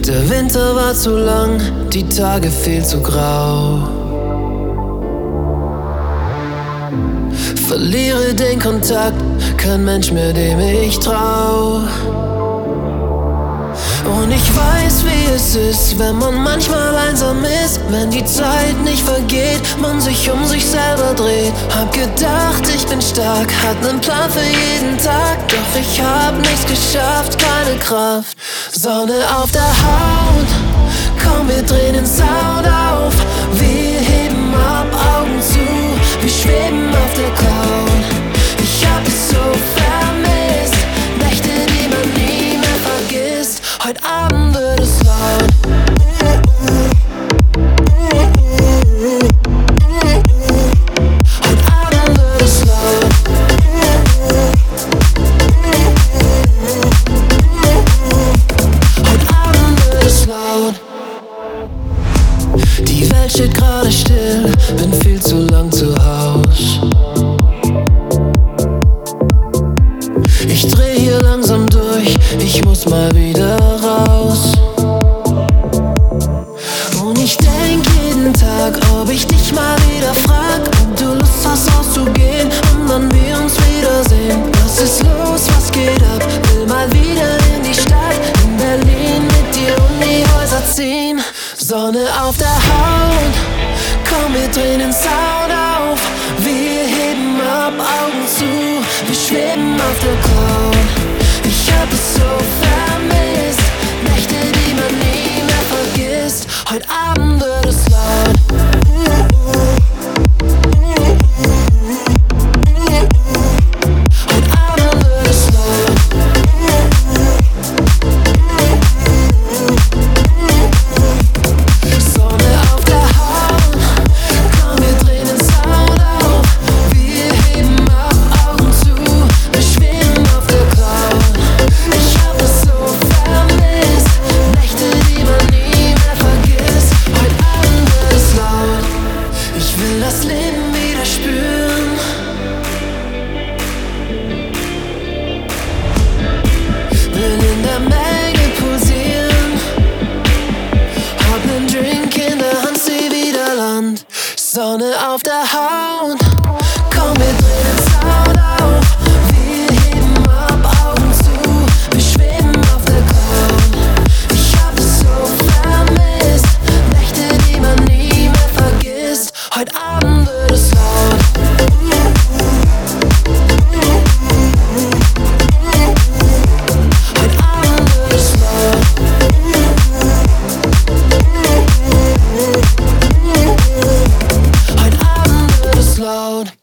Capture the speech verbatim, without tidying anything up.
Der Winter war zu lang, die Tage viel zu grau. Verliere den Kontakt, kein Mensch mehr, dem ich trau. Und ich weiß, wie es ist, wenn man manchmal einsam ist, wenn die Zeit nicht vergeht, man sich um sich selber dreht. Hab gedacht, ich bin stark, hat nen Plan für jeden Tag, doch ich hab nichts geschafft, keine Kraft. Sonne auf der Haut, komm, wir drehen den Sound auf. Wir heben ab, Augen zu, wir schweben auf der Cloud. Ich hab es so vermisst, Nächte, die man nie mehr vergisst. Heute Abend wird es laut. Heute Abend wird es laut. Heute Abend wird es laut. Die Welt steht gerade still, bin viel zu lang zu Haus. Ich dreh hier langsam durch, ich muss mal wieder raus. Und ich denk jeden Tag, ob ich dich mal wieder frag, ob du Lust hast auszugehen und dann wir uns wiedersehen. Was ist los, was geht ab? Will mal wieder in die Stadt, in Berlin mit dir um die Häuser ziehen. Sonne auf der Haut, komm, wir drehen den Sound auf. Wir heben ab, Augen zu, wir schweben auf der Cloud. Ich hab es so vermisst, Nächte, die man nie mehr vergisst. Heute Abend wird es laut. Heute Abend wird es laut. Sonne auf der Haut, komm, wir drehen den Sound auf. Wir heben ab, Augen zu, wir schweben auf der Cloud. Ich hab es so vermisst, Nächte, die man nie mehr vergisst. Heute Abend wird es laut. Ich will das Leben wieder spüren. Will in der Menge pulsieren. Hab nen Drink in der Hand, seh wieder Land. Sonne auf der Haut, komm, wir drehen den Sound auf. Wir heben ab, Augen zu, wir schweben auf der Cloud. Ich hab es so vermisst, Nächte, die man nie mehr vergisst. Heute Abend wird es laut. Heute Abend wird es laut. Heute Abend wird es laut.